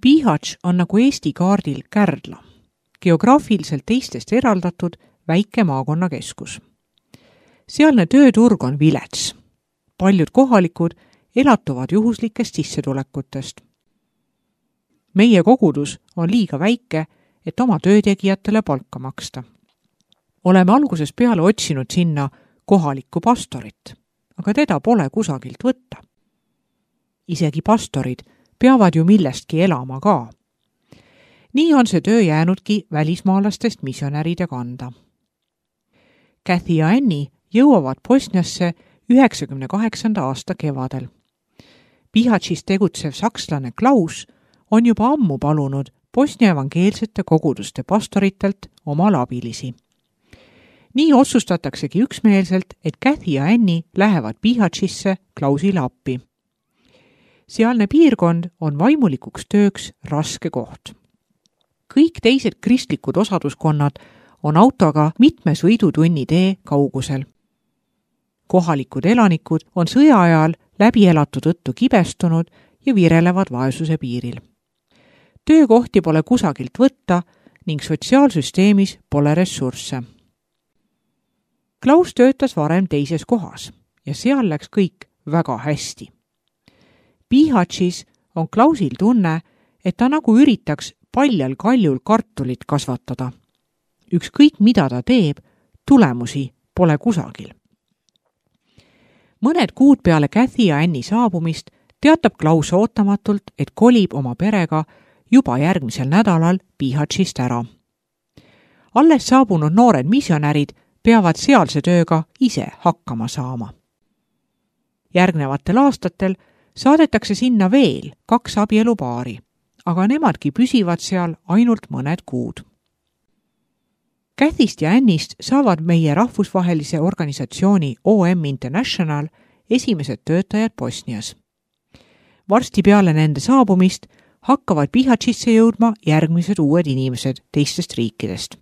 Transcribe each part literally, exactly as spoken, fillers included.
Bihać on nagu Eesti kaardil Kärdla, geograafiliselt teistest eraldatud väike maakonnakeskus. Sealne tööturg on vilets. Paljud kohalikud elatuvad juhuslikest sissetulekutest. Meie kogudus on liiga väike, et oma töötegijatele palka maksta. Oleme alguses peale otsinud sinna kohalikku pastorit, aga teda pole kusagilt võtta. Isegi pastorid peavad ju millestki elama ka. Nii on see töö jäänudki välismaalastest missionäride kanda. Kathy ja Annie jõuavad Bosniasse üheksakümne kaheksanda aasta kevadel. Bihacis tegutsev sakslane Klaus on juba ammu palunud Bosnia evangeelsete koguduste pastoritelt omal abilisi. Nii otsustataksegi üksmeelselt, et Kathy ja Annie lähevad Bihacisse Klausile appi. Sealne piirkond on vaimulikuks tööks raske koht. Kõik teised kristlikud osaduskonnad on autoga mitme sõidutunni tee kaugusel. Kohalikud elanikud on sõja ajal läbi elatu tõttu kibestunud ja virelevad vaesuse piiril. Töökohti pole kusagilt võtta ning sotsiaalsüsteemis pole ressursse. Klaus töötas varem teises kohas ja seal läks kõik väga hästi. Bihacis on Klausil tunne, et ta nagu üritaks paljal kaljul kartulit kasvatada. Ükskõik mida ta teeb, tulemusi pole kusagil. Mõned kuud peale Kathy ja Annie saabumist teatab Klaus ootamatult, et kolib oma perega juba järgmisel nädalal Bihacist ära. Alles saabunud noored missionärid peavad sealse tööga ise hakkama saama. Järgnevatel aastatel saadetakse sinna veel kaks abielupaari, aga nemadki püsivad seal ainult mõned kuud. Kathyst ja Annist saavad meie rahvusvahelise organisatsiooni O M International esimesed töötajad Bosnias. Varsti peale nende saabumist hakkavad Bihacisse jõudma järgmised uued inimesed teistest riikidest.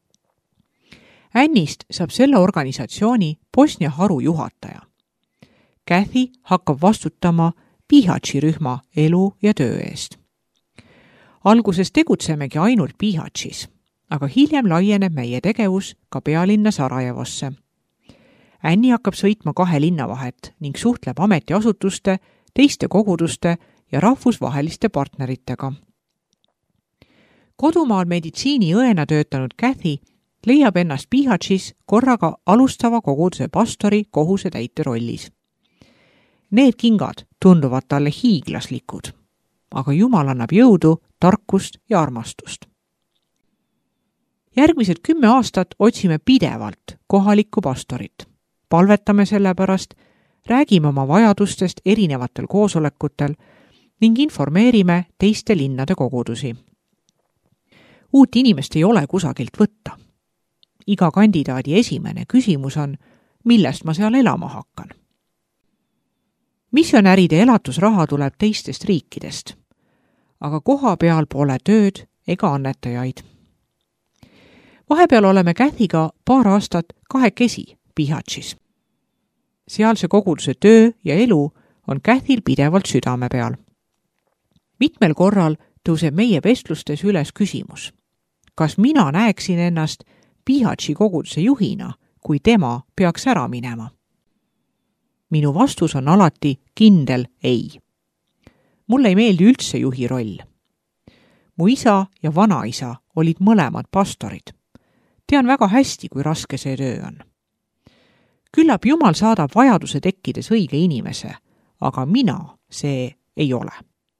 Annist saab selle organisatsiooni Bosnia haru juhataja. Kathy hakkab vastutama Bihaci rühma elu ja töö eest. Alguses tegutsemegi ainult Bihacis, aga hiljem laieneb meie tegevus ka pealinna Sarajevosse. Annie hakkab sõitma kahe linna vahet ning suhtleb ametiasutuste, teiste koguduste ja rahvusvaheliste partneritega. Kodumaal meditsiiniõena töötanud Kathy leiab ennast Bihacis korraga alustava koguduse pastori kohusetäite rollis. Need kingad tunduvad talle hiiglaslikud, aga Jumal annab jõudu, tarkust ja armastust. Järgmised kümme aastat otsime pidevalt kohalikku pastorit. Palvetame selle pärast, räägime oma vajadustest erinevatel koosolekutel ning informeerime teiste linnade kogudusi. Uut inimest ei ole kusagilt võtta. Iga kandidaadi esimene küsimus on, millest ma seal elama hakkan. Missionäride elatusraha tuleb teistest riikidest, aga koha peal pole tööd ega annetajaid. Vahepeal oleme Kathyga paar aastat kahekesi Bihacis. Sealse koguduse töö ja elu on Kathyl pidevalt südame peal. Mitmel korral tõuseb meie vestlustes üles küsimus, kas mina näeksin ennast Bihaci koguduse juhina, kui tema peaks ära minema. Minu vastus on alati kindel ei. Mulle ei meeldi üldse juhi roll. Mu isa ja vanaisa olid mõlemad pastorid. Tean väga hästi, kui raske see töö on. Küllap Jumal saadab vajaduse tekkides õige inimese, aga mina see ei ole.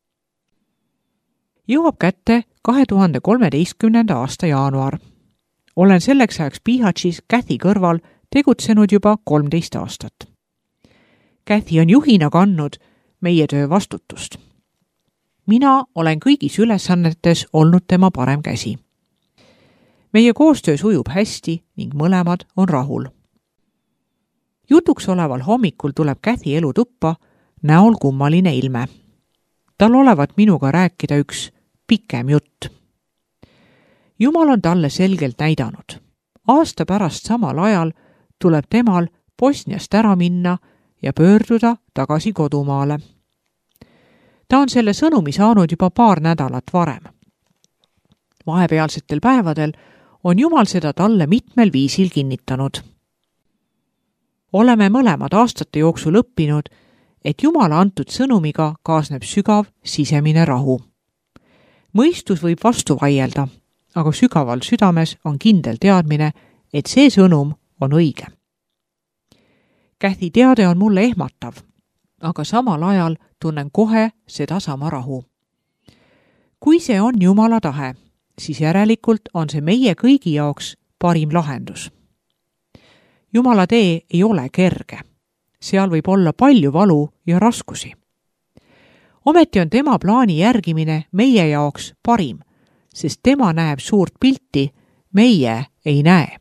Jõuab kätte kahe tuhande kolmeteistkümnenda aasta jaanuar. Olen selleks ajaks Bihacis Kathy kõrval tegutsenud juba kolmteist aastat. Kathy on juhina kandnud meie töö vastutust. Mina olen kõigis ülesannetes olnud tema parem käsi. Meie koostöö sujub hästi ning mõlemad on rahul. Jutuks oleval hommikul tuleb Kathy elutuppa näol kummaline ilme. Tal olevat minuga rääkida üks pikem jutt. Jumal on talle selgelt näidanud. Aasta pärast samal ajal tuleb temal Bosniast ära minna ja pöörduda tagasi kodumaale. Ta on selle sõnumi saanud juba paar nädalat varem. Vahepealsetel päevadel on Jumal seda talle mitmel viisil kinnitanud. Oleme mõlemad aastate jooksul õppinud, et Jumala antud sõnumiga kaasneb sügav sisemine rahu. Mõistus võib vastu vaielda, aga sügaval südames on kindel teadmine, et see sõnum on õige. Käthi teade on mulle ehmatav, aga samal ajal tunnen kohe seda sama rahu. Kui see on Jumala tahe, siis järelikult on see meie kõigi jaoks parim lahendus. Jumala tee ei ole kerge. Seal võib olla palju valu ja raskusi. Ometi on tema plaani järgimine meie jaoks parim, sest tema näeb suurt pilti, meie ei näe.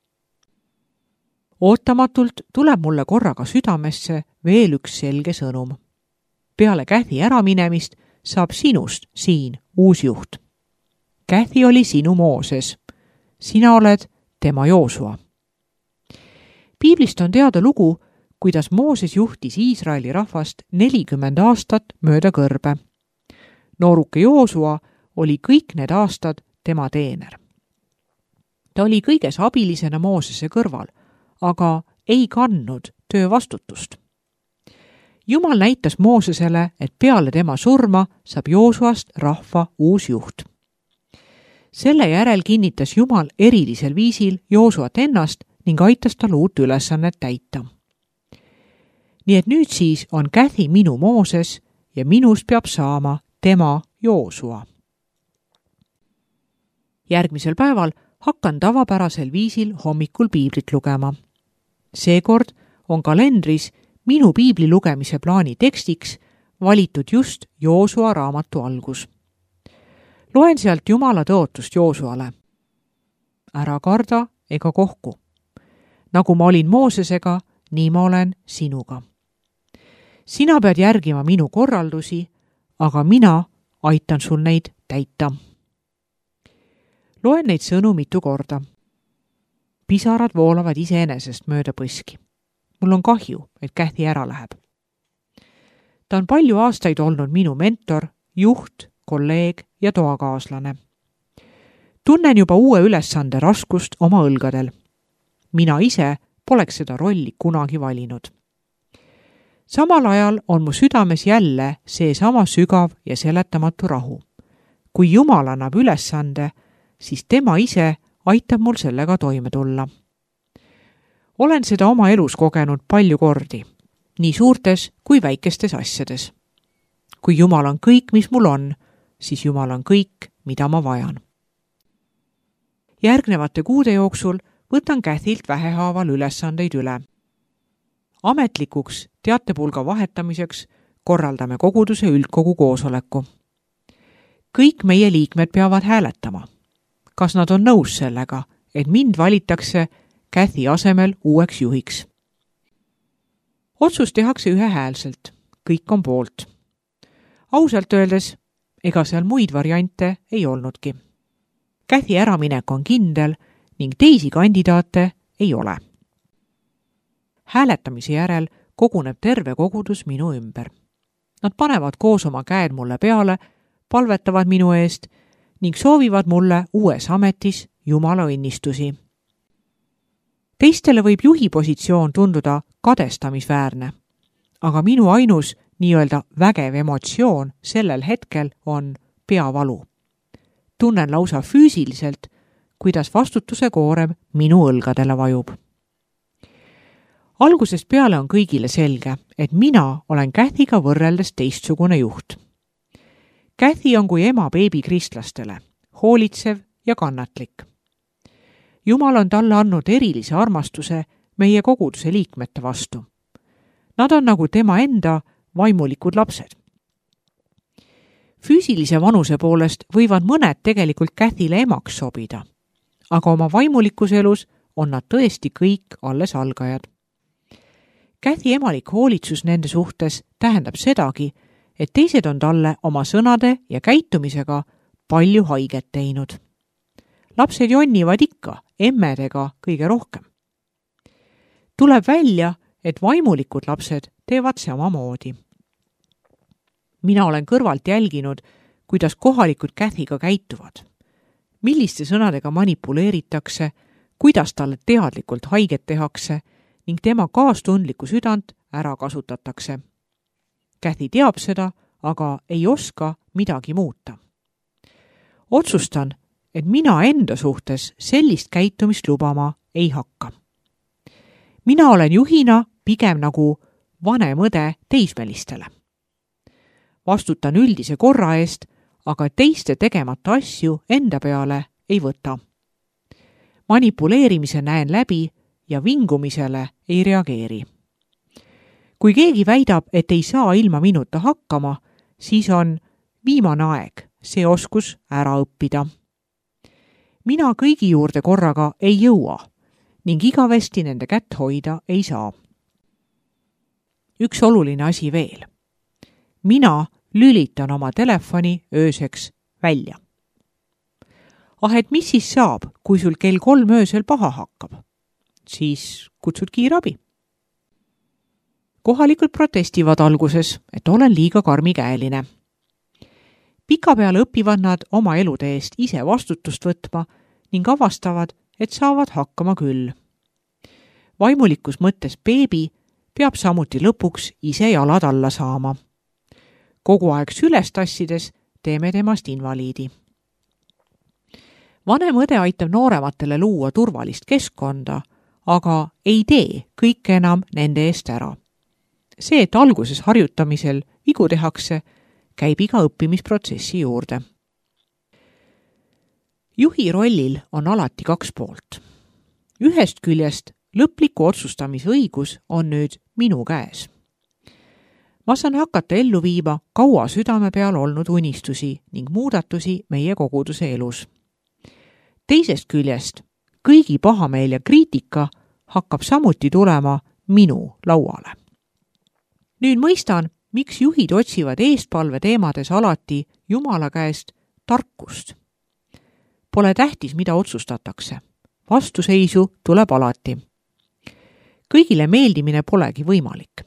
Ootamatult tuleb mulle korraga südamesse veel üks selge sõnum. Peale Käthi äraminemist saab sinust siin uus juht. Käthi oli sinu Mooses. Sina oled tema Joosua. Piiblist on teada lugu, kuidas Mooses juhtis Iisraeli rahvast nelikümmend aastat mööda kõrbe. Nooruke Joosua oli kõik need aastad tema teener. Ta oli kõiges abilisena Moosese kõrval, aga ei kandnud töö vastutust. Jumal näitas Moosesele, et peale tema surma saab Joosuast rahva uus juht. Selle järel kinnitas Jumal erilisel viisil Joosuat ennast ning aitas tal uut ülesannet täita. Nii et nüüd siis on Käthi minu Mooses ja minust peab saama tema Joosua. Järgmisel päeval hakkan tavapärasel viisil hommikul piiblit lugema. Seekord on kalendris minu piibli lugemise plaani tekstiks valitud just Joosua raamatu algus. Loen sealt Jumala tõotust Joosuale. Ära karda ega kohku. Nagu ma olin Moosesega, nii ma olen sinuga. Sina pead järgima minu korraldusi, aga mina aitan sul neid täita. Loen neid sõnu mitu korda. Pisarad voolavad iseenesest mööda põski. Mul on kahju, et Käthi ära läheb. Ta on palju aastaid olnud minu mentor, juht, kolleeg ja toakaaslane. Tunnen juba uue ülesande raskust oma õlgadel. Mina ise poleks seda rolli kunagi valinud. Samal ajal on mu südames jälle see sama sügav ja seletamatu rahu. Kui Jumal annab ülesande, siis tema ise aitab mul sellega toime tulla. Olen seda oma elus kogenud palju kordi, nii suurtes kui väikestes asjades. Kui Jumal on kõik, mis mul on, siis Jumal on kõik, mida ma vajan. Järgnevate kuude jooksul võtan Käthilt vähehaaval ülesandeid üle. Ametlikuks teatepulga vahetamiseks korraldame koguduse üldkogu koosoleku. Kõik meie liikmed peavad hääletama. Kas nad on nõus sellega, et mind valitakse Käthi asemel uueks juhiks? Otsus tehakse ühehäälselt, kõik on poolt. Ausalt öeldes, ega seal muid variante ei olnudki. Käthi äraminek on kindel ning teisi kandidaate ei ole. Hääletamise järel koguneb terve kogudus minu ümber. Nad panevad koos oma käed mulle peale, palvetavad minu eest ning soovivad mulle uues ametis Jumala õnnistusi. Teistele võib juhi positsioon tunduda kadestamisväärne, aga minu ainus nii-öelda vägev emotsioon sellel hetkel on peavalu. Tunnen lausa füüsiliselt, kuidas vastutuse koorem minu õlgadele vajub. Algusest peale on kõigile selge, et mina olen Käthiga võrreldes teistsugune juht. Käthi on kui ema beebi kristlastele, hoolitsev ja kannatlik. Jumal on talle andnud erilise armastuse meie koguduse liikmete vastu. Nad on nagu tema enda vaimulikud lapsed. Füüsilise vanuse poolest võivad mõned tegelikult Käthile emaks sobida, aga oma vaimulikus elus on nad tõesti kõik alles algajad. Käthi emalik hoolitsus nende suhtes tähendab sedagi, et teised on talle oma sõnade ja käitumisega palju haiget teinud. Lapsed jonnivad ikka emmedega kõige rohkem. Tuleb välja, et vaimulikud lapsed teevad samamoodi. mina olen kõrvalt jälginud, kuidas kohalikud Cathyga käituvad. Milliste sõnadega manipuleeritakse, kuidas talle teadlikult haiget tehakse ning tema kaastundlikku südant ära kasutatakse. Cathy teab seda, aga ei oska midagi muuta. Otsustan, et mina enda suhtes sellist käitumist lubama ei hakka. Mina olen juhina pigem nagu vanem õde teismelistele. Vastutan üldise korra eest, aga teiste tegemata asju enda peale ei võta. Manipuleerimise näen läbi ja vingumisele ei reageeri. Kui keegi väidab, et ei saa ilma minuta hakkama, siis on viimane aeg see oskus ära õppida. Mina kõigi juurde korraga ei jõua ning igavesti nende kätt hoida ei saa. Üks oluline asi veel. Mina lülitan oma telefoni ööseks välja. Ah, et mis siis saab, kui sul kell kolm öösel paha hakkab? Siis kutsud kiirabi. Kohalikud protestivad alguses, et olen liiga karmikäeline. Pikapeale õpivad nad oma elude eest ise vastutust võtma ning avastavad, et saavad hakkama küll. Vaimulikus mõttes beebi peab samuti lõpuks ise jalad alla saama. Kogu aeg süles tassides teeme temast invaliidi. Vanem õde aitab noorematele luua turvalist keskkonda, aga ei tee kõike enam nende eest ära. See, et alguses harjutamisel vigu tehakse, käib iga õppimisprotsessi juurde. Juhi rollil on alati kaks poolt. Ühest küljest lõpliku otsustamisõigus on nüüd minu käes. Ma saan hakata ellu viima kaua südame peal olnud unistusi ning muudatusi meie koguduse elus. Teisest küljest kõigi pahameel ja kriitika hakkab samuti tulema minu lauale. Nüüd mõistan, miks juhid otsivad eestpalve teemades alati Jumala käest tarkust. Pole tähtis, mida otsustatakse. Vastuseisu tuleb alati. Kõigile meeldimine polegi võimalik.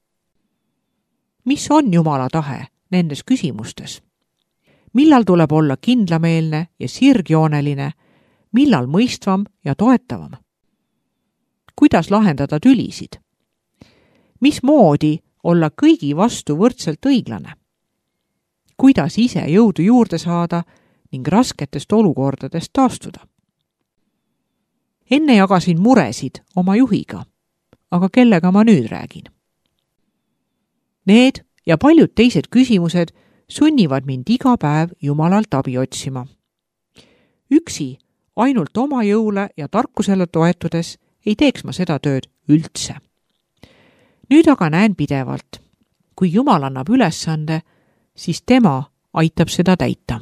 Mis on Jumala tahe nendes küsimustes? Millal tuleb olla kindlameelne ja sirgjooneline, millal mõistvam ja toetavam? Kuidas lahendada tülisid? Mismoodi olla kõigi vastu võrdselt õiglane? Kuidas ise jõudu juurde saada ning rasketest olukordadest taastuda? Enne jagasin muresid oma juhiga, aga kellega ma nüüd räägin? Need ja paljud teised küsimused sunnivad mind iga päev Jumalalt abi otsima. Üksi, ainult oma jõule ja tarkusele toetudes ei teeks ma seda tööd üldse. Nüüd aga näen pidevalt, kui Jumal annab ülesande, siis tema aitab seda täita.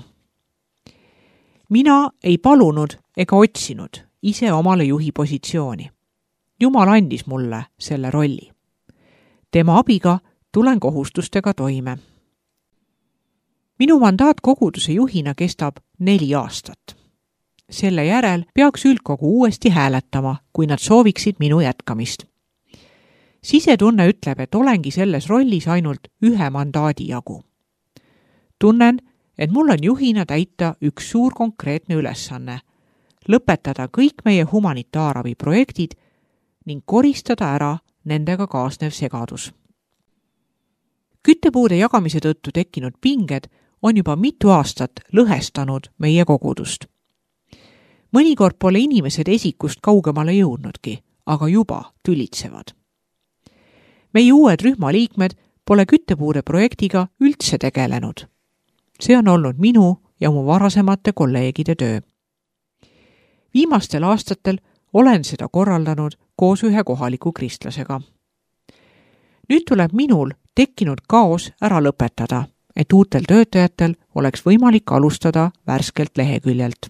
Mina ei palunud ega otsinud ise omale juhi positsiooni. Jumal andis mulle selle rolli. Tema abiga tulen kohustustega toime. Minu mandaat koguduse juhina kestab neli aastat. Selle järel peaks üldkogu uuesti hääletama, kui nad sooviksid minu jätkamist. Sisetunne ütleb, et olengi selles rollis ainult ühe mandaadi jagu. Tunnen, et mul on juhina täita üks suur konkreetne ülesanne, lõpetada kõik meie humanitaarabi projektid ning koristada ära nendega kaasnev segadus. Küttepuude jagamise tõttu tekkinud pinged on juba mitu aastat lõhestanud meie kogudust. Mõnikord pole inimesed esikust kaugemale jõudnudki, aga juba tülitsevad. Meie uued rühmaliikmed pole küttepuude projektiga üldse tegelenud. See on olnud minu ja mu varasemate kolleegide töö. Viimastel aastatel olen seda korraldanud koos ühe kohaliku kristlasega. Nüüd tuleb minul tekkinud kaos ära lõpetada, et uutel töötajatel oleks võimalik alustada värskelt leheküljelt.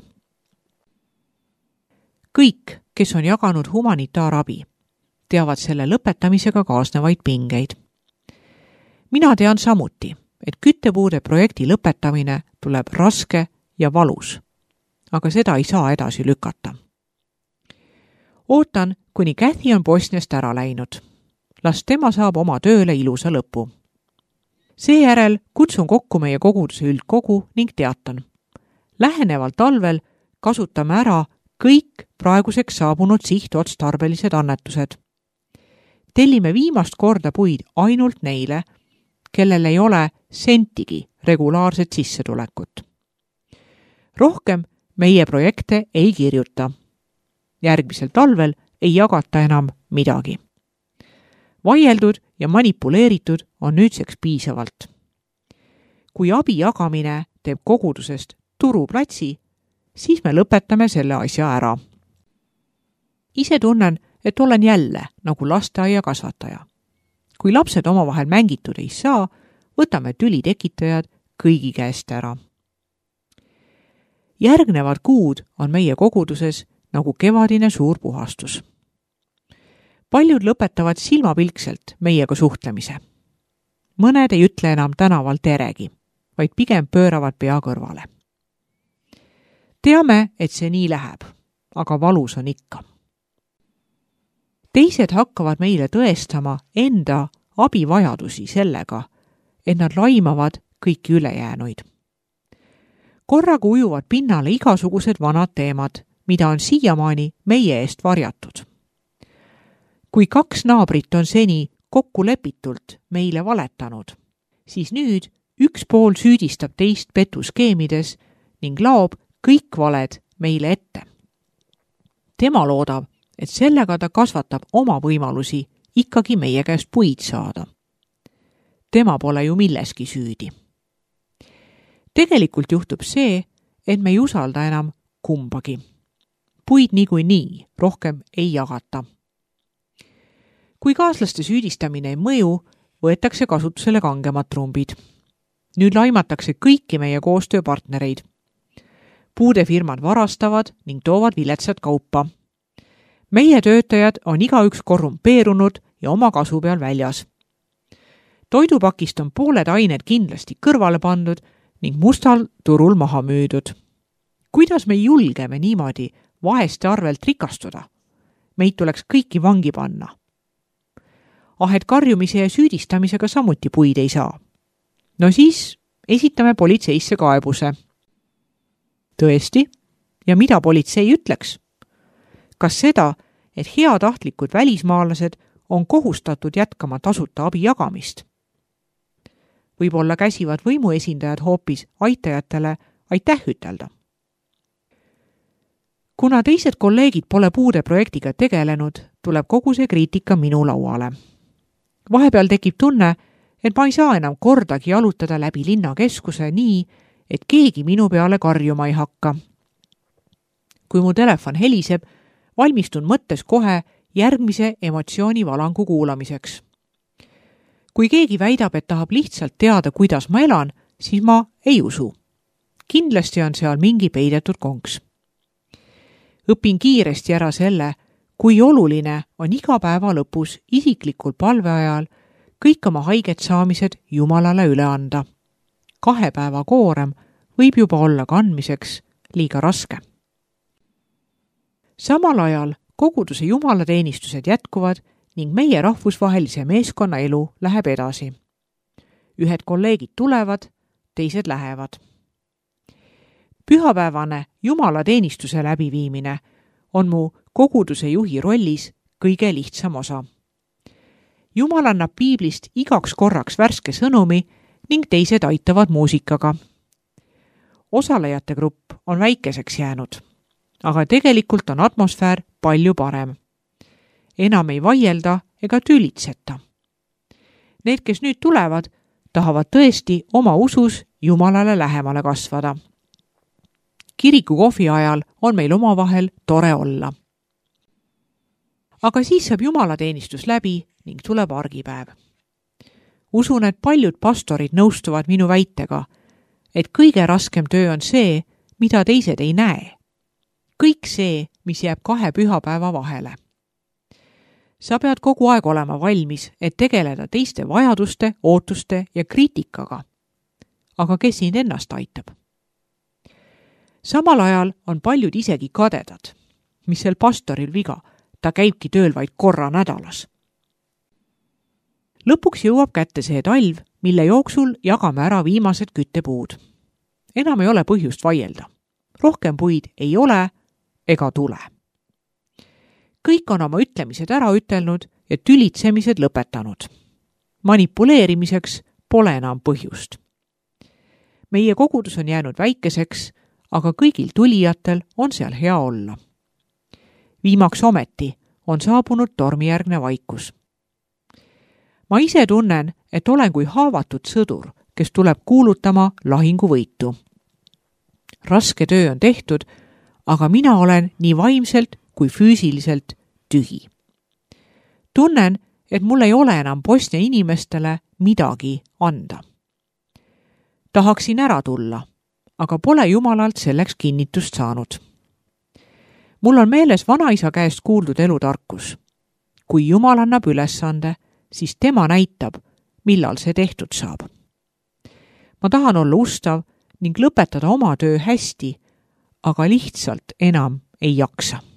Kõik, kes on jaganud humanitaarabi, teavad selle lõpetamisega kaasnevaid pingeid. Mina tean samuti, et küttepuude projekti lõpetamine tuleb raske ja valus, aga seda ei saa edasi lükata. Ootan, kuni Cathy on Bosniast ära läinud. Las tema saab oma tööle ilusa lõpu. Seejärel kutsun kokku meie koguduse üldkogu ning teatan. Läheneval talvel kasutame ära kõik praeguseks saabunud sihtotstarbelised annetused. Tellime viimast korda puid ainult neile, kellel ei ole sentigi regulaarset sissetulekut. Rohkem meie projekte ei kirjuta. Järgmisel talvel ei jagata enam midagi. Vaieldud ja manipuleeritud on nüüdseks piisavalt. Kui abi jagamine teeb kogudusest turuplatsi, siis me lõpetame selle asja ära. Ise tunnen, et olen jälle nagu lasteaia kasvataja. Kui lapsed omavahel mängitud ei saa, võtame tüli tekitajad kõigi käest ära. Järgnevad kuud on meie koguduses nagu kevadine suur puhastus. Paljud lõpetavad silmapilkselt meiega suhtlemise. Mõned ei ütle enam tänaval teregi, vaid pigem pööravad pea kõrvale. Teame, et see nii läheb, aga valus on ikka. Teised hakkavad meile tõestama enda abivajadusi sellega, et nad laimavad kõiki ülejäänuid. Korraga ujuvad pinnale igasugused vanad teemad, mida on siiamaani meie eest varjatud. Kui kaks naabrit on seni kokkulepitult meile valetanud, siis nüüd üks pool süüdistab teist petuskeemides ning laob kõik valed meile ette. Tema loodab, et sellega ta kasvatab oma võimalusi ikkagi meie käest puid saada. Tema pole ju milleski süüdi. Tegelikult juhtub see, et me ei usalda enam kumbagi. Puid niikuinii rohkem ei jagata. Kui kaaslaste süüdistamine ei mõju, võetakse kasutusele kangemad trumbid. Nüüd laimatakse kõiki meie koostööpartnereid. Puudefirmad varastavad ning toovad viletsat kaupa. Meie töötajad on igaüks korrumpeerunud ja oma kasu peal väljas. Toidupakist on pooled ained kindlasti kõrvale pandud ning mustal turul maha müüdud. Kuidas me julgeme niimoodi vaheste arvelt rikastuda? Meid tuleks kõiki vangi panna. Ahed karjumise ja süüdistamisega samuti puid ei saa. No siis esitame politseisse kaebuse. Tõesti? Ja mida politsei ütleks? Kas seda, et heatahtlikud välismaalased on kohustatud jätkama tasuta abi jagamist? Võib-olla käsivad võimuesindajad hoopis aitajatele aitäh ütelda. Kuna teised kolleegid pole puude projektiga tegelenud, tuleb kogu see kriitika minu lauale. Vahepeal tekib tunne, et ma ei saa enam kordagi jalutada läbi linnakeskuse nii, et keegi minu peale karjuma ei hakka. Kui mu telefon heliseb, valmistun mõttes kohe järgmise emotsioonivalangu kuulamiseks. Kui keegi väidab, et tahab lihtsalt teada, kuidas ma elan, siis ma ei usu. Kindlasti on seal mingi peidetud konks. Õpin kiiresti ära selle, kui oluline on iga päeva lõpus isiklikul palve ajal kõik oma haiget saamised Jumalale üle anda. Kahe päeva koorem võib juba olla kandmiseks liiga raske. Samal ajal koguduse jumalateenistused jätkuvad ning meie rahvusvahelise meeskonna elu läheb edasi. Ühed kolleegid tulevad, teised lähevad. Pühapäevane jumalateenistuse läbiviimine on mu koguduse juhi rollis kõige lihtsam osa. Jumal annab piiblist igaks korraks värske sõnumi ning teised aitavad muusikaga. Osalejate grupp on väikeseks jäänud, aga tegelikult on atmosfäär palju parem. Enam ei vaielda ega tülitseta. Need, kes nüüd tulevad, tahavad tõesti oma usus Jumalale lähemale kasvada. Kiriku kohvi ajal on meil omavahel tore olla. Aga siis saab jumalateenistus läbi ning tuleb argipäev. Usun, et paljud pastorid nõustuvad minu väitega, et kõige raskem töö on see, mida teised ei näe. Kõik see, mis jääb kahe pühapäeva vahele. Sa pead kogu aeg olema valmis, et tegeleda teiste vajaduste, ootuste ja kriitikaga. Aga kes sind ennast aitab? Samal ajal on paljud isegi kadedad, mis sel pastoril viga, ta käibki tööl vaid korra nädalas. Lõpuks jõuab kätte see talv, mille jooksul jagame ära viimased küttepuud. Enam ei ole põhjust vaielda. Rohkem puid ei ole ega tule. Kõik on oma ütlemised ära ütelnud ja tülitsemised lõpetanud. Manipuleerimiseks pole enam põhjust. Meie kogudus on jäänud väikeseks, aga kõigil tulijatel on seal hea olla. Viimaks ometi on saabunud tormijärgne vaikus. Ma ise tunnen, et olen kui haavatud sõdur, kes tuleb kuulutama lahinguvõitu. Raske töö on tehtud, aga mina olen nii vaimselt kui füüsiliselt tühi. Tunnen, et mul ei ole enam Bosnia inimestele midagi anda. Tahaksin ära tulla, aga pole Jumalalt selleks kinnitust saanud. Mul on meeles vanaisa käest kuuldud elutarkus. Kui Jumal annab ülesande, siis tema näitab, millal see tehtud saab. Ma tahan olla ustav ning lõpetada oma töö hästi, aga lihtsalt enam ei jaksa.